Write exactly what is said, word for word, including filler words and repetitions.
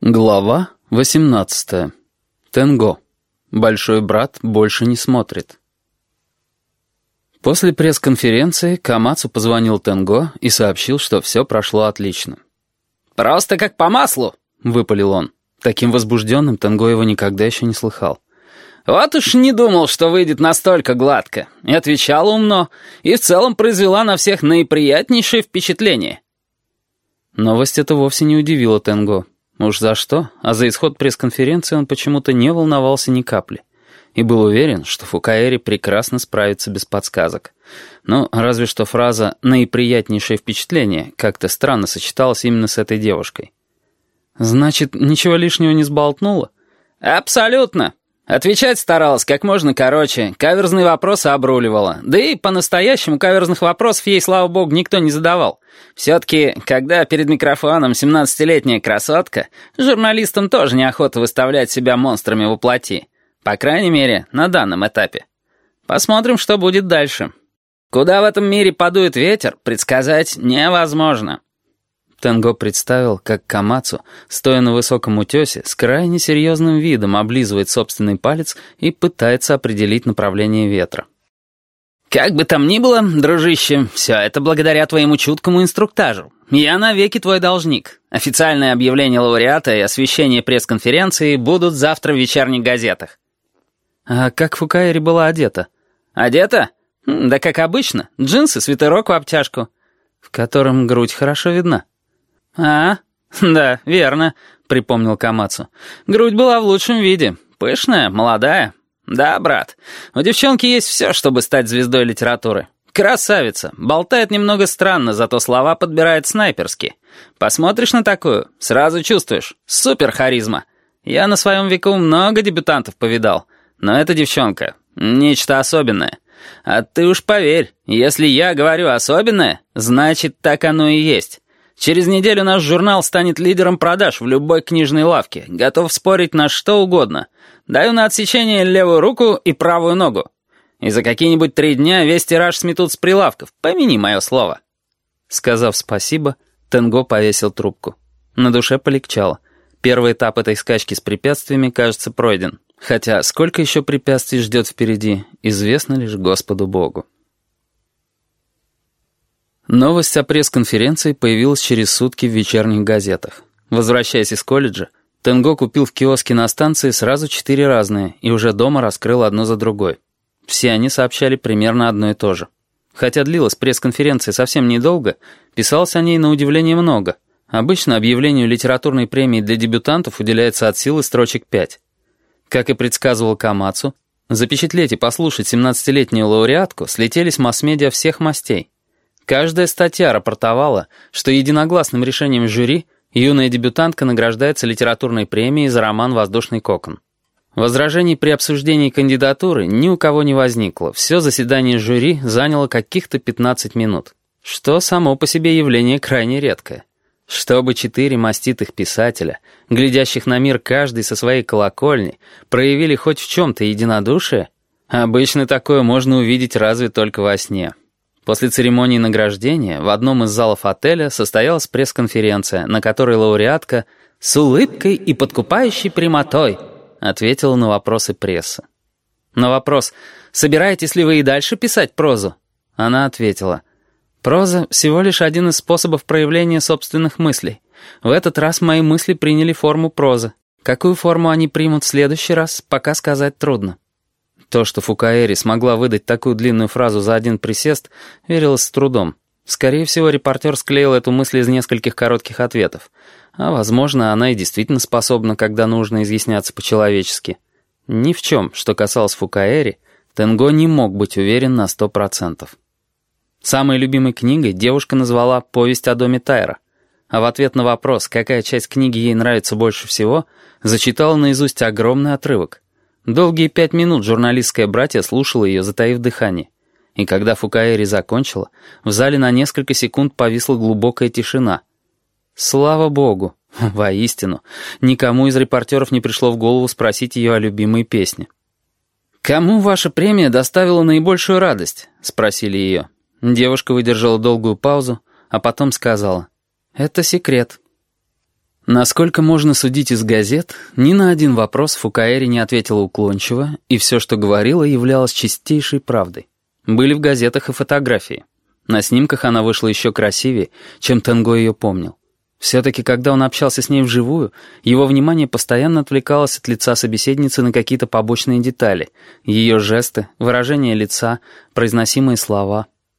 Глава восемнадцатая. Тенго. Большой брат больше не смотрит. После пресс-конференции Камацу позвонил Тенго и сообщил, что все прошло отлично. «Просто как по маслу!» — выпалил он. Таким возбужденным Тенго его никогда еще не слыхал. «Вот уж не думал, что выйдет настолько гладко. И отвечала умно, и в целом произвела на всех наиприятнейшее впечатление». Новость эта вовсе не удивила Тенго. Уж за что, а за исход пресс-конференции он почему-то не волновался ни капли. И был уверен, что Фукаэри прекрасно справится без подсказок. Ну, разве что фраза «наиприятнейшее впечатление» как-то странно сочеталась именно с этой девушкой. «Значит, ничего лишнего не сболтнула?» «Абсолютно. Отвечать старалась как можно короче, каверзные вопросы обруливала. Да и по-настоящему каверзных вопросов ей, слава богу, никто не задавал. Все-таки, когда перед микрофоном семнадцатилетняя красотка, журналистам тоже неохота выставлять себя монстрами воплоти. По крайней мере, на данном этапе. Посмотрим, что будет дальше. Куда в этом мире подует ветер, предсказать невозможно». Тенго представил, как Камацу, стоя на высоком утесе, с крайне серьезным видом облизывает собственный палец и пытается определить направление ветра. «Как бы там ни было, дружище, все это благодаря твоему чуткому инструктажу. Я навеки твой должник. Официальное объявление лауреата и освещение пресс-конференции будут завтра в вечерних газетах». «А как Фукаэри была одета?» «Одета? Да как обычно. Джинсы, свитерок в обтяжку». «В котором грудь хорошо видна». «А, да, верно», — припомнил Камацу. «Грудь была в лучшем виде. Пышная, молодая. Да, брат, у девчонки есть все, чтобы стать звездой литературы. Красавица, болтает немного странно, зато слова подбирает снайперски. Посмотришь на такую, сразу чувствуешь. Супер харизма. Я на своем веку много дебютантов повидал, но эта девчонка — нечто особенное. А ты уж поверь, если я говорю особенное, значит, так оно и есть». Через неделю наш журнал станет лидером продаж в любой книжной лавке. Готов спорить на что угодно. Даю на отсечение левую руку и правую ногу. И за какие-нибудь три дня весь тираж сметут с прилавков. Помяни мое слово». Сказав спасибо, Тенго повесил трубку. На душе полегчало. Первый этап этой скачки с препятствиями, кажется, пройден. Хотя сколько еще препятствий ждет впереди, известно лишь Господу Богу. Новость о пресс-конференции появилась через сутки в вечерних газетах. Возвращаясь из колледжа, Тенго купил в киоске на станции сразу четыре разные и уже дома раскрыл одну за другой. Все они сообщали примерно одно и то же. Хотя длилась пресс-конференция совсем недолго, писалось о ней на удивление много. Обычно объявлению литературной премии для дебютантов уделяется от силы строчек пять. Как и предсказывал Камацу, запечатлеть и послушать семнадцатилетнюю лауреатку слетелись масс-медиа всех мастей. Каждая статья рапортовала, что единогласным решением жюри юная дебютантка награждается литературной премией за роман «Воздушный кокон». Возражений при обсуждении кандидатуры ни у кого не возникло. Все заседание жюри заняло каких-то пятнадцать минут, что само по себе явление крайне редкое. Чтобы четыре маститых писателя, глядящих на мир каждый со своей колокольни, проявили хоть в чем-то единодушие, обычно такое можно увидеть разве только во сне. После церемонии награждения в одном из залов отеля состоялась пресс-конференция, на которой лауреатка с улыбкой и подкупающей прямотой ответила на вопросы прессы. На вопрос «Собираетесь ли вы и дальше писать прозу?» она ответила: «Проза — всего лишь один из способов проявления собственных мыслей. В этот раз мои мысли приняли форму прозы. Какую форму они примут в следующий раз, пока сказать трудно». То, что Фукаэри смогла выдать такую длинную фразу за один присест, верилось с трудом. Скорее всего, репортер склеил эту мысль из нескольких коротких ответов. А, возможно, она и действительно способна, когда нужно, изъясняться по-человечески. Ни в чем, что касалось Фукаэри, Тенго не мог быть уверен на сто процентов. Самой любимой книгой девушка назвала «Повесть о доме Тайра», а в ответ на вопрос, какая часть книги ей нравится больше всего, зачитала наизусть огромный отрывок. Долгие пять минут журналистское братье слушало ее, затаив дыхание. И когда Фукаэри закончила, в зале на несколько секунд повисла глубокая тишина. Слава богу, воистину, никому из репортеров не пришло в голову спросить ее о любимой песне. «Кому ваша премия доставила наибольшую радость?» — спросили ее. Девушка выдержала долгую паузу, а потом сказала: «Это секрет». Насколько можно судить из газет, ни на один вопрос Фукаэри не ответила уклончиво, и все, что говорила, являлось чистейшей правдой. Были в газетах и фотографии. На снимках она вышла еще красивее, чем Тенго ее помнил. Все-таки, когда он общался с ней вживую, его внимание постоянно отвлекалось от лица собеседницы на какие-то побочные детали, ее жесты, выражение лица, произносимые слова.